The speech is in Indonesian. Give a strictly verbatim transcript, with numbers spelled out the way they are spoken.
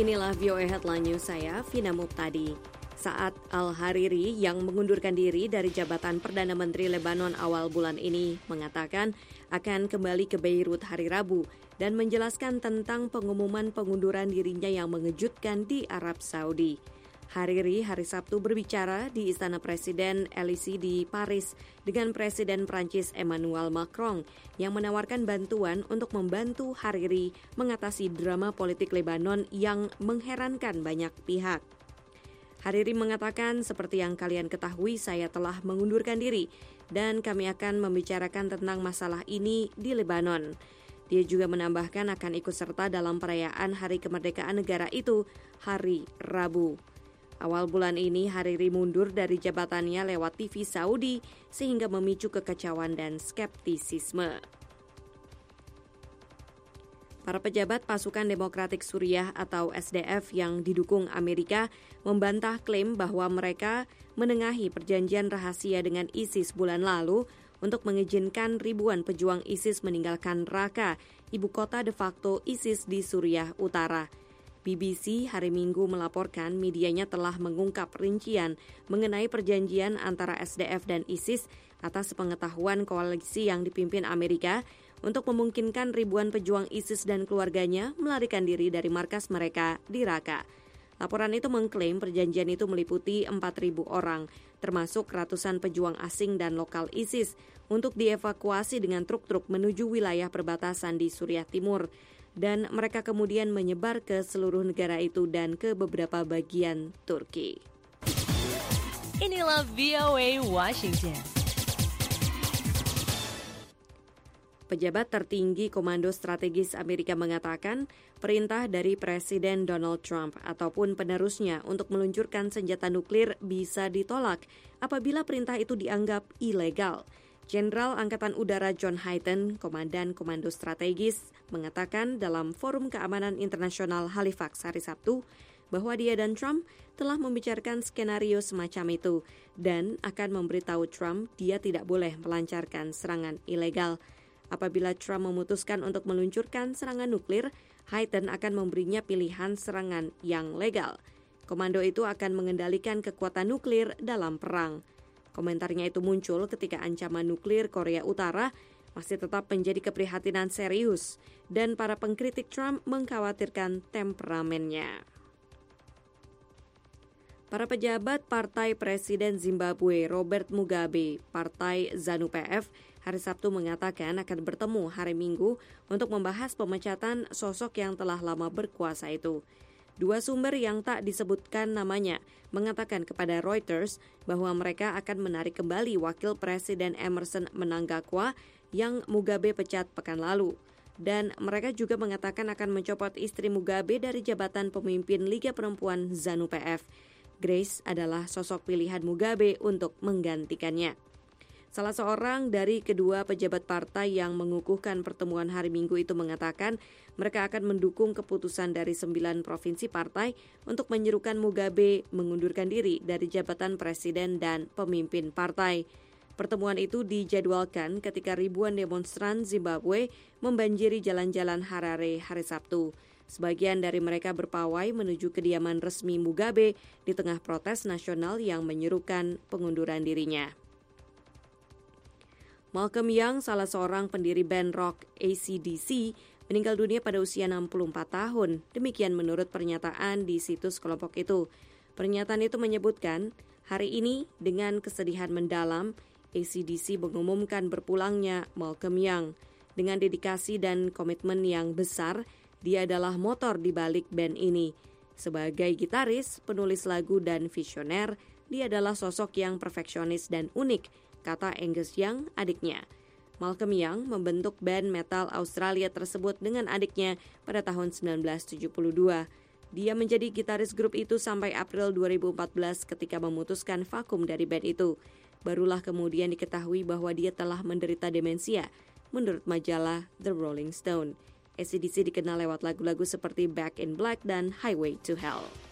Inilah V O A Headline News, saya Vina Muptadi. Saat Al-Hariri yang mengundurkan diri dari jabatan Perdana Menteri Lebanon awal bulan ini mengatakan akan kembali ke Beirut hari Rabu dan menjelaskan tentang pengumuman pengunduran dirinya yang mengejutkan di Arab Saudi. Hariri hari Sabtu berbicara di Istana Presiden Élysée di Paris dengan Presiden Prancis Emmanuel Macron yang menawarkan bantuan untuk membantu Hariri mengatasi drama politik Lebanon yang mengherankan banyak pihak. Hariri mengatakan, seperti yang kalian ketahui, saya telah mengundurkan diri dan kami akan membicarakan tentang masalah ini di Lebanon. Dia juga menambahkan akan ikut serta dalam perayaan Hari Kemerdekaan Negara itu hari Rabu. Awal bulan ini Hariri mundur dari jabatannya lewat T V Saudi sehingga memicu kekacauan dan skeptisisme. Para pejabat pasukan Demokratik Suriah atau S D F yang didukung Amerika membantah klaim bahwa mereka menengahi perjanjian rahasia dengan ISIS bulan lalu untuk mengizinkan ribuan pejuang ISIS meninggalkan Raqqa, ibu kota de facto ISIS di Suriah Utara. B B C hari Minggu melaporkan medianya telah mengungkap rincian mengenai perjanjian antara S D F dan ISIS atas pengetahuan koalisi yang dipimpin Amerika untuk memungkinkan ribuan pejuang ISIS dan keluarganya melarikan diri dari markas mereka di Raqqa. Laporan itu mengklaim perjanjian itu meliputi empat ribu orang, termasuk ratusan pejuang asing dan lokal ISIS, untuk dievakuasi dengan truk-truk menuju wilayah perbatasan di Suriah Timur. Dan mereka kemudian menyebar ke seluruh negara itu dan ke beberapa bagian Turki. Inilah V O A Washington. Pejabat tertinggi Komando Strategis Amerika mengatakan perintah dari Presiden Donald Trump ataupun penerusnya untuk meluncurkan senjata nuklir bisa ditolak apabila perintah itu dianggap ilegal. Jenderal Angkatan Udara John Hyten, Komandan Komando Strategis, mengatakan dalam Forum Keamanan Internasional Halifax hari Sabtu bahwa dia dan Trump telah membicarakan skenario semacam itu dan akan memberitahu Trump dia tidak boleh melancarkan serangan ilegal. Apabila Trump memutuskan untuk meluncurkan serangan nuklir, Hyten akan memberinya pilihan serangan yang legal. Komando itu akan mengendalikan kekuatan nuklir dalam perang. Komentarnya itu muncul ketika ancaman nuklir Korea Utara masih tetap menjadi keprihatinan serius dan para pengkritik Trump mengkhawatirkan temperamennya. Para pejabat Partai Presiden Zimbabwe Robert Mugabe, Partai ZANU-P F, hari Sabtu mengatakan akan bertemu hari Minggu untuk membahas pemecatan sosok yang telah lama berkuasa itu. Dua sumber yang tak disebutkan namanya mengatakan kepada Reuters bahwa mereka akan menarik kembali Wakil Presiden Emmerson Mnangagwa yang Mugabe pecat pekan lalu. Dan mereka juga mengatakan akan mencopot istri Mugabe dari jabatan pemimpin Liga Perempuan ZANU-P F. Grace adalah sosok pilihan Mugabe untuk menggantikannya. Salah seorang dari kedua pejabat partai yang mengukuhkan pertemuan hari Minggu itu mengatakan mereka akan mendukung keputusan dari sembilan provinsi partai untuk menyerukan Mugabe mengundurkan diri dari jabatan presiden dan pemimpin partai. Pertemuan itu dijadwalkan ketika ribuan demonstran Zimbabwe membanjiri jalan-jalan Harare hari Sabtu. Sebagian dari mereka berpawai menuju kediaman resmi Mugabe di tengah protes nasional yang menyerukan pengunduran dirinya. Malcolm Young, salah seorang pendiri band rock A C D C, meninggal dunia pada usia enam puluh empat tahun. Demikian menurut pernyataan di situs kelompok itu. Pernyataan itu menyebutkan, hari ini dengan kesedihan mendalam, A C D C mengumumkan berpulangnya Malcolm Young. Dengan dedikasi dan komitmen yang besar, dia adalah motor di balik band ini. Sebagai gitaris, penulis lagu dan visioner, dia adalah sosok yang perfeksionis dan unik, kata Angus Young, adiknya. Malcolm Young membentuk band metal Australia tersebut dengan adiknya pada tahun sembilan belas tujuh puluh dua. Dia menjadi gitaris grup itu sampai April dua ribu empat belas ketika memutuskan vakum dari band itu. Barulah kemudian diketahui bahwa dia telah menderita demensia, menurut majalah The Rolling Stone. A C D C dikenal lewat lagu-lagu seperti Back in Black dan Highway to Hell.